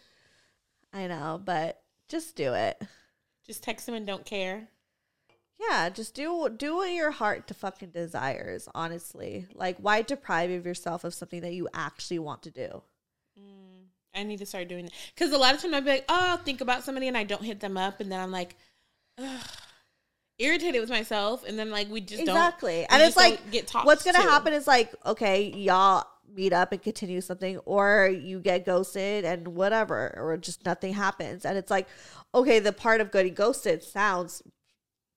I know, but just do it. Just text them and don't care. Yeah, just do do what your heart to fucking desires, honestly. Like, why deprive of yourself of something that you actually want to do? Mm, I need to start doing that. Because a lot of times I'd be like, oh, I'll think about somebody and I don't hit them up. And then I'm like, ugh. Irritated with myself, and then like we just exactly. don't, and it's like get talked what's gonna to. happen is like, okay, y'all meet up and continue something, or you get ghosted and whatever, or just nothing happens. And it's like, okay, the part of getting ghosted sounds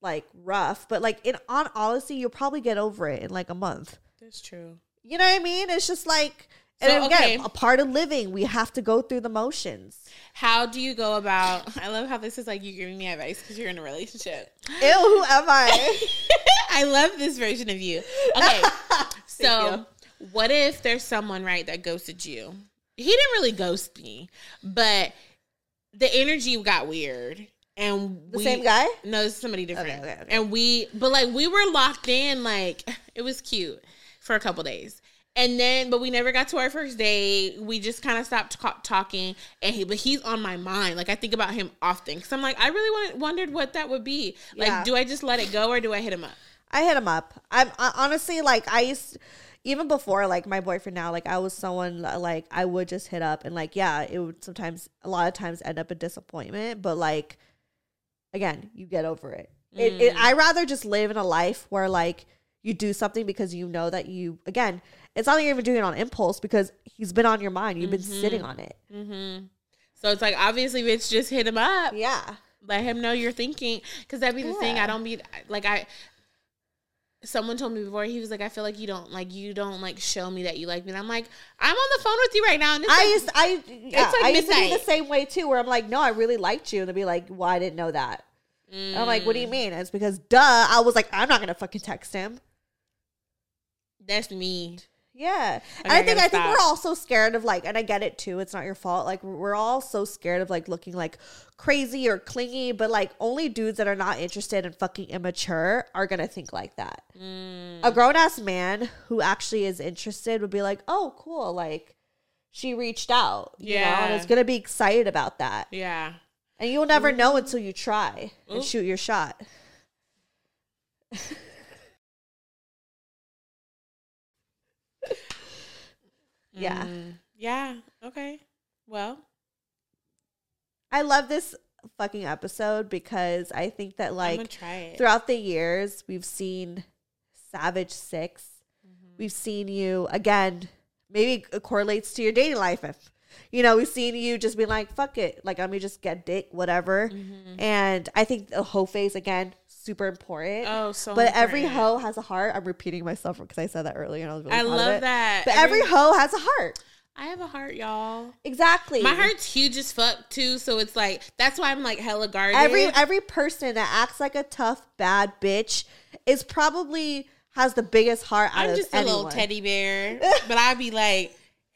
like rough, but like in on honesty, you'll probably get over it in like a month. That's true. You know what I mean? It's just like, and So, again, okay. a part of living, we have to go through the motions. How do you go about? I love how this is like you giving me advice because you're in a relationship. Ew, who am I? I love this version of you. Okay, so what if there's someone, right, that ghosted you? He didn't really ghost me, but the energy got weird. And The we, same guy? No, it's somebody different. Okay, okay, okay. And we, but like we were locked in, like it was cute for a couple days. And then, but we never got to our first date. We just kind of stopped ca- talking. And he, but he's on my mind. Like I think about him often because I'm like, I really wanted, wondered what that would be. Like, Yeah. do I just let it go or do I hit him up? I hit him up. I'm I, honestly like I used even before like my boyfriend now, like I was someone like I would just hit up and like yeah, it would sometimes a lot of times end up a disappointment, but like again, you get over it. It, it I rather just live in a life where like you do something because you know that you again, it's not like you're even doing it on impulse because he's been on your mind. You've been Mm-hmm. sitting on it. Mm-hmm. So it's like obviously, bitch, just hit him up. Yeah. Let him know you're thinking because that'd be the thing. Yeah. I don't be like I. Someone told me before, he was like, I feel like you don't like you don't like show me that you like me. And I'm like, I'm on the phone with you right now. And it's I like, used I yeah, like I used to be midnight. the same way too, where I'm like, no, I really liked you, and they'd be like, well, I didn't know that. And I'm like, what do you mean? And it's because duh, I was like, I'm not gonna fucking text him. That's me. Yeah, and Okay, I think I I gotta think stop. we're all so scared of like, and I get it too. It's not your fault. Like we're all so scared of like looking like crazy or clingy, but like only dudes that are not interested and fucking immature are gonna think like that. Mm. A grown ass man who actually is interested would be like, oh, cool, like she reached out, you know, and Yeah. is gonna be excited about that. Yeah. And you'll never know until you try and Ooh. shoot your shot. Yeah. Mm. Yeah. Okay. Well, I love this fucking episode because I think that I'm like gonna try it. throughout the years we've seen Savage Six. Mm-hmm. We've seen you again. Maybe it correlates to your dating life. If you know, we've seen you just be like, "Fuck it," like let me just get dick, whatever. Mm-hmm. And I think the hoe phase again super important. Oh, so but every important. hoe has a heart. I'm repeating myself because I said that earlier, and I was really I proud of love it. that. But every, hoe has a heart. I have a heart, y'all. Exactly. My heart's huge as fuck too, so it's like that's why I'm like hella guarded. Every every person that acts like a tough bad bitch is probably has the biggest heart out I'm of just a anyone. little teddy bear, but I'd be like,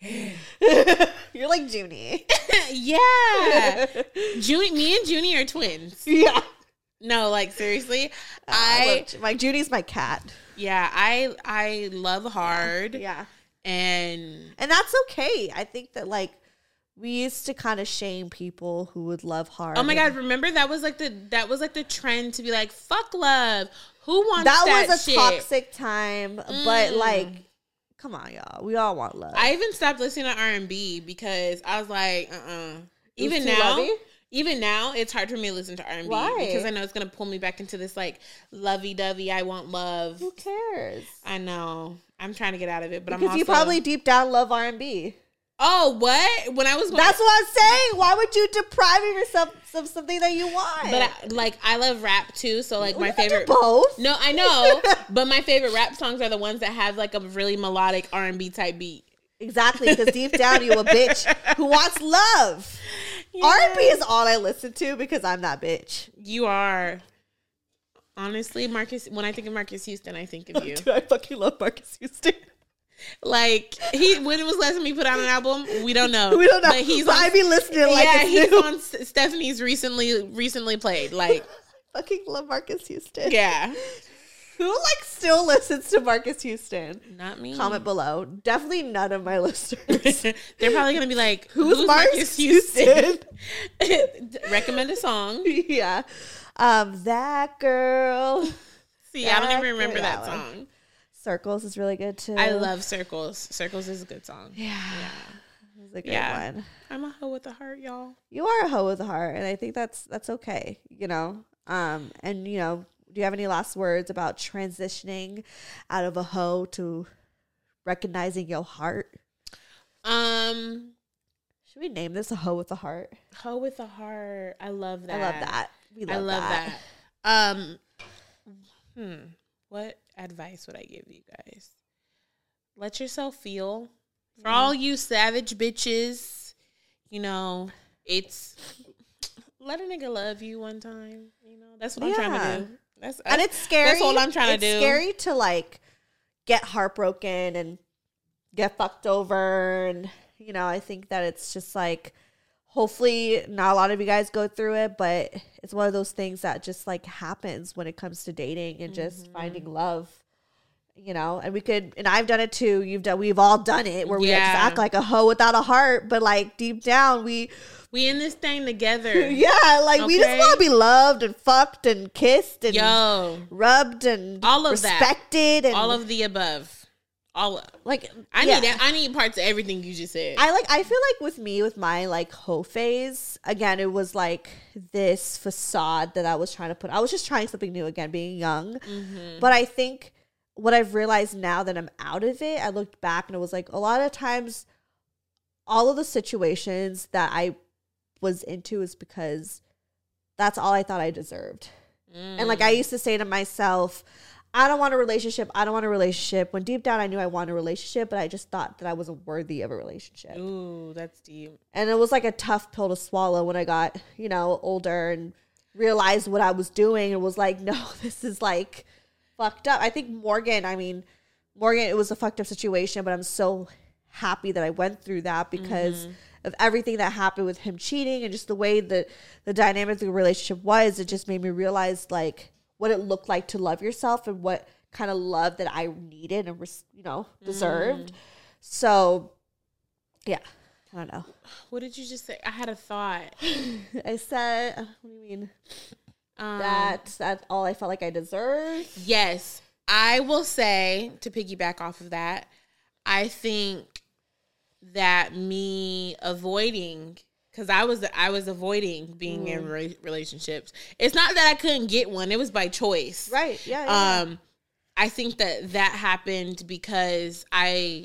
You're like Junie. yeah, Junie. Me and Junie are twins. Yeah. No, like seriously, I, I, love Ju- my Junie's my cat. yeah, I I love hard. Yeah. And And that's okay. I think that like we used to kind of shame people who would love hard. oh my and- god, remember that was like the that was like the trend to be like fuck love. Who wants that, that, was a shit? toxic time, but Mm. like come on, y'all. We all want love. I even stopped listening to R and B because I was like, uh, uh Even too now, lovey? even now, it's hard for me to listen to R and B Why? because I know it's gonna pull me back into this like lovey-dovey. I want love. Who cares? I know. I'm trying to get out of it, but Because I'm also you probably deep down love R and B. Oh, what? When I was That's what I'm saying. Why would you deprive yourself of something that you want? But I, like I love rap too, so like We my can do favorite both. No, I know, but my favorite rap songs are the ones that have like a really melodic R and B type beat. Exactly, because deep down you a bitch who wants love. Yeah. R and B is all I listen to because I'm that bitch. You are. Honestly, Marcus, when I think of Marcus Houston, I think of you. Dude, I fucking love Marcus Houston. Like he, when it was last time he put out an album, we don't know. We don't know. But he's But on, I be listening like yeah, it's he's new. on S- Stephanie's recently recently played. Like, Fucking love Marcus Houston. yeah, Who like still listens to Marcus Houston? not me. Comment below. Definitely none of my listeners. They're probably gonna be like, Who's, "Who's, Marcus, Marcus Houston? Houston?" Recommend a song. Yeah. Um, that girl. See, I don't That even remember girl, that that one. song. Circles is really good too. I love Circles. Circles is a good song. Yeah. It's a good Yeah. one. I'm a hoe with a heart, y'all. You are a hoe with a heart, and I think that's that's okay, you know. Um, and you know, do you have any last words about transitioning out of a hoe to recognizing your heart? Um, Should we name this a hoe with a heart? hoe with a heart. I love that. I love that. We love I love that. that. Um, Hmm. What advice would I give you guys? Let yourself feel. For Mm. all you savage bitches, you know, it's let a nigga love you one time. You know, that's what I'm trying to do. That's and it's scary. That's all I'm trying it's to do. It's scary to like get heartbroken and get fucked over, and you know, I think that it's just like, hopefully not a lot of you guys go through it, but it's one of those things that just like happens when it comes to dating and just Mm-hmm. finding love, you know. And we could, and I've done it too. You've done, we've all done it where we Yeah. just act like a hoe without a heart, but like deep down we, We in this thing together. yeah, like we just Okay? want to be loved and fucked and kissed and Yo, rubbed and all of that. respected and all of the above. All of, like I yeah. need that. I need parts of everything you just said. I like I feel like with me with my like hoe phase, again, it was like this facade that I was trying to put. I was just trying something new again, being young. Mm-hmm. But I think what I've realized now that I'm out of it, I looked back and it was like a lot of times all of the situations that I was into is because that's all I thought I deserved. Mm. And like I used to say to myself, I don't want a relationship. I don't want a relationship. When deep down I knew I wanted a relationship, but I just thought that I wasn't worthy of a relationship. Ooh, that's deep. And it was like a tough pill to swallow when I got, you know, older and realized what I was doing and was like, no, this is like fucked up. I think Morgan, I mean, Morgan, it was a fucked up situation, but I'm so happy that I went through that because Mm-hmm. of everything that happened with him cheating and just the way that the dynamic of the relationship was. It just made me realize like what it looked like to love yourself and what kind of love that I needed and, you know, deserved. Mm. So, yeah, I don't know. What did you just say? I had a thought. I said, what do you mean? Um, that that's all I felt like I deserved. Yes, I will say, to piggyback off of that, I think that me avoiding, because I was I was avoiding being in re- relationships. It's not that I couldn't get one; it was by choice. Right? Yeah. yeah, Um, I think that that happened because I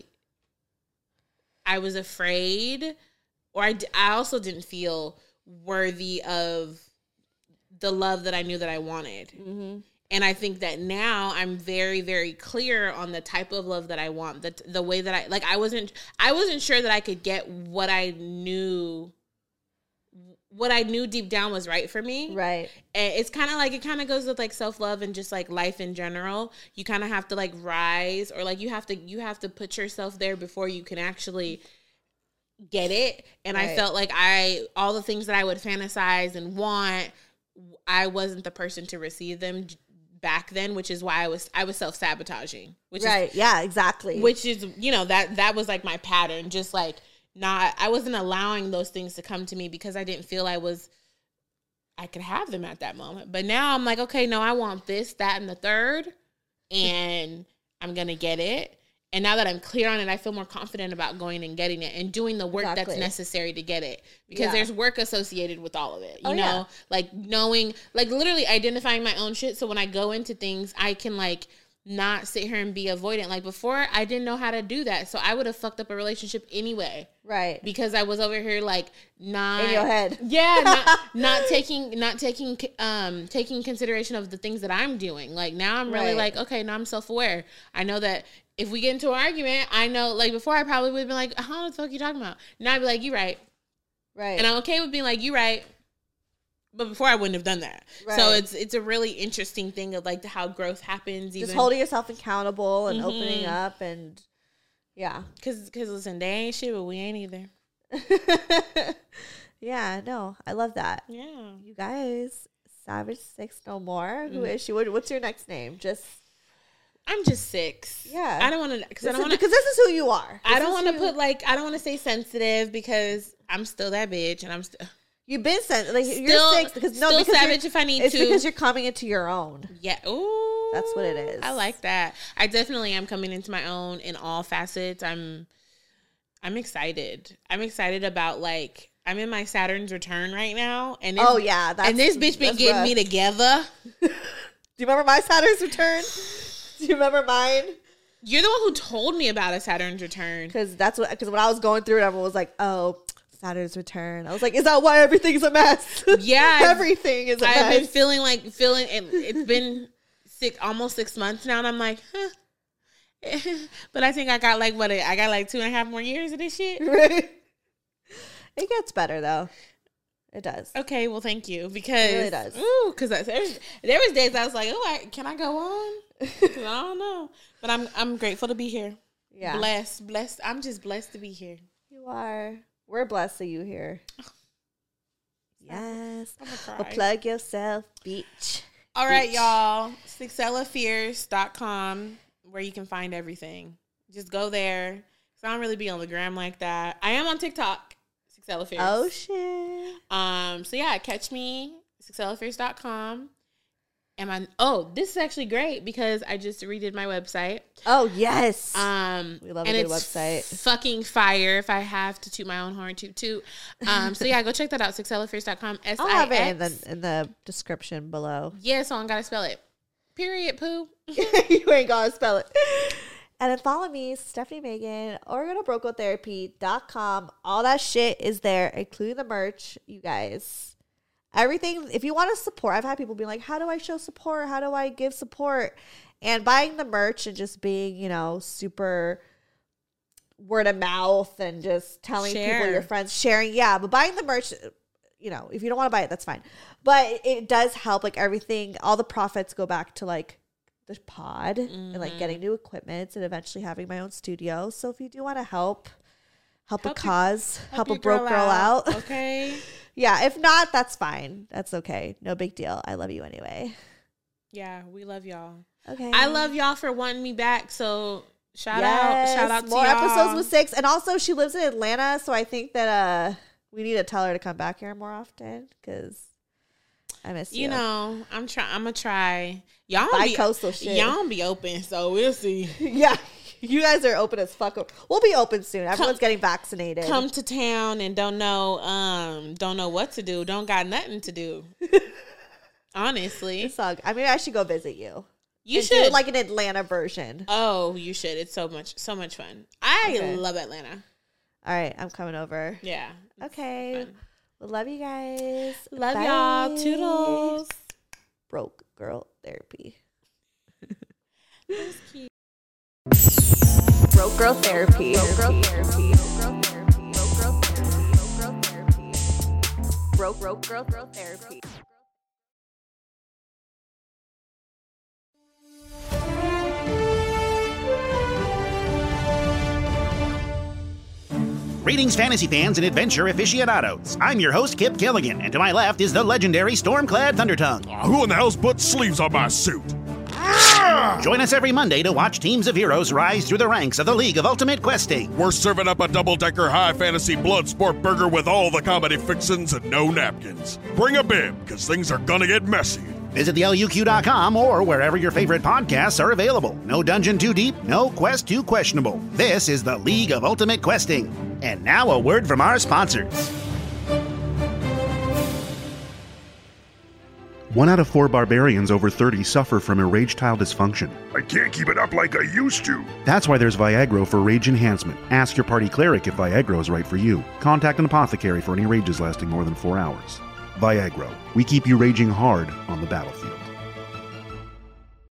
I was afraid, or I d- I also didn't feel worthy of the love that I knew that I wanted. Mm-hmm. And I think that now I'm very, very clear on the type of love that I want. The the way that I like, I wasn't, I wasn't sure that I could get what I knew, what I knew deep down was right for me. Right. And it's kind of like, it kind of goes with like self love and just like life in general. You kind of have to like rise, or like you have to, you have to put yourself there before you can actually get it. And Right. I felt like I, all the things that I would fantasize and want, I wasn't the person to receive them back then, which is why I was I was self-sabotaging. Which right. is, yeah, exactly. Which is, you know, that that was like my pattern. Just like not I wasn't allowing those things to come to me because I didn't feel I was I could have them at that moment. But now I'm like, okay, no, I want this, that, and the third, and I'm gonna get it. And now that I'm clear on it, I feel more confident about going and getting it and doing the work Exactly. that's necessary to get it. Because Yeah. there's work associated with all of it. You Oh, know, yeah. like knowing, like literally identifying my own shit. So when I go into things, I can like not sit here and be avoidant. Like before, I didn't know how to do that. So I would have fucked up a relationship anyway. Right. Because I was over here like not In your head. Yeah, not, not taking not taking um taking consideration of the things that I'm doing. Like now I'm really Right. like, okay, now I'm self-aware. I know that if we get into an argument, I know like before I probably would have been like, how the fuck are you talking about? Now I'd be like, you right. Right. And I'm okay with being like, you right. But before I wouldn't have done that. Right. So it's it's a really interesting thing of like how growth happens. Even just holding yourself accountable and Mhm. opening up and yeah. Cause, cause listen, they ain't shit, but we ain't either. Yeah, no, I love that. Yeah. You guys, Savage Six No More. Who Mm. is she? What, what's your next name? Just I'm just six. Yeah. I don't want to, because I This don't is- want to, because this is who you are. I This don't is want to who- put like, I don't want to say sensitive because I'm still that bitch and I'm still, You've been sent like Still- you're six because no still because you're- savage if I need it's to. because you're coming into your own. yeah. Ooh. That's what it is. I like that. I definitely am coming into my own in all facets. I'm, I'm excited. I'm excited about like, I'm in my Saturn's return right now. And this, Oh yeah, that's, and this bitch been that's getting rough. me together. Do you remember my Saturn's return? Do you remember mine? You're the one who told me about a Saturn's return. Because that's what because when I was going through it, everyone was like, "Oh, Saturn's return." I was like, "Is that why everything's a mess?" Yeah. everything is a I've mess. been feeling like feeling it, it's been six, almost six months now, and I'm like, huh. But I think I got like what I got like two and a half more years of this shit. Right. It gets better though. It does. Okay, well, thank you because it really does. Ooh, because there was there was days I was like, oh, I, can I go on? I don't know, but I'm I'm grateful to be here. Yeah, blessed, blessed. I'm just blessed to be here. You are. We're blessed that you here. Yes. I'm gonna cry. Well, plug yourself, bitch. All right, bitch. y'all. Sixella Fierce dot com. Where you can find everything. Just go there. Cause I don't really be on the gram like that. I am on TikTok, Sixella Fierce. Oh shit. Um. So yeah, catch me, Sixella Fierce dot com. Am I? Oh, this is actually great because I just redid my website. Oh yes. Um. We love and a good it's website. Fucking fire. If I have to toot my own horn, toot toot. Um. So yeah, go check that out. Sixella Fierce dot com. S I X. I'll have it in the in the description below. Yeah. So I gotta spell it. Period. Poo. You ain't gonna spell it. And then follow me, Stephanie Megan, or go to broke girl therapy dot com. All that shit is there, including the merch, you guys. Everything, if you want to support, I've had people be like, how do I show support? How do I give support? And buying the merch and just being, you know, super word of mouth and just telling Share. people, your friends, sharing. Yeah, but buying the merch, you know, if you don't want to buy it, that's fine. But it does help, like everything, all the profits go back to like the pod mm-hmm. and like getting new equipment and eventually having my own studio. So if you do want to help, help, help a cause, your, help, help a broke girl, girl out. out. Okay. Yeah. If not, that's fine. That's okay. No big deal. I love you anyway. Yeah. We love y'all. Okay. I love y'all for wanting me back. So shout yes, out, shout out to more y'all. episodes with Six. And also she lives in Atlanta. So I think that, uh, we need to tell her to come back here more often because I miss you. You know, I'm trying. I'm gonna try. Y'all Bi-coastal be shit. Y'all be open, so we'll see. Yeah, you guys are open as fuck. We'll be open soon. Everyone's come, getting vaccinated. Come to town and don't know, um, don't know what to do. Don't got nothing to do. Honestly, it's all, I mean, I should go visit you. You and should do like an Atlanta version. Oh, you should. It's so much, so much fun. I okay. love Atlanta. All right, I'm coming over. Yeah. Okay. Well, love you guys. Love Bye. y'all. Toodles. Broke girl therapy. That's cute. Broke girl therapy. Broke girl therapy. Broke broke girl girl therapy. Greetings, fantasy fans and adventure aficionados. I'm your host, Kip Gilligan, and to my left is the legendary Stormclad Thundertongue. Uh, who in the hell's put sleeves on my suit? Join us every Monday to watch teams of heroes rise through the ranks of the League of Ultimate Questing. We're serving up a double-decker high-fantasy blood sport burger with all the comedy fixins and no napkins. Bring a bib, because things are gonna get messy. Visit the L U Q dot com or wherever your favorite podcasts are available. No dungeon too deep, no quest too questionable. This is the League of Ultimate Questing. And now a word from our sponsors. One out of four barbarians over thirty suffer from erectile dysfunction. I can't keep it up like I used to. That's why there's Viaggro for rage enhancement. Ask your party cleric if Viaggro is right for you. Contact an apothecary for any rages lasting more than four hours. Viaggro. We keep you raging hard on the battlefield.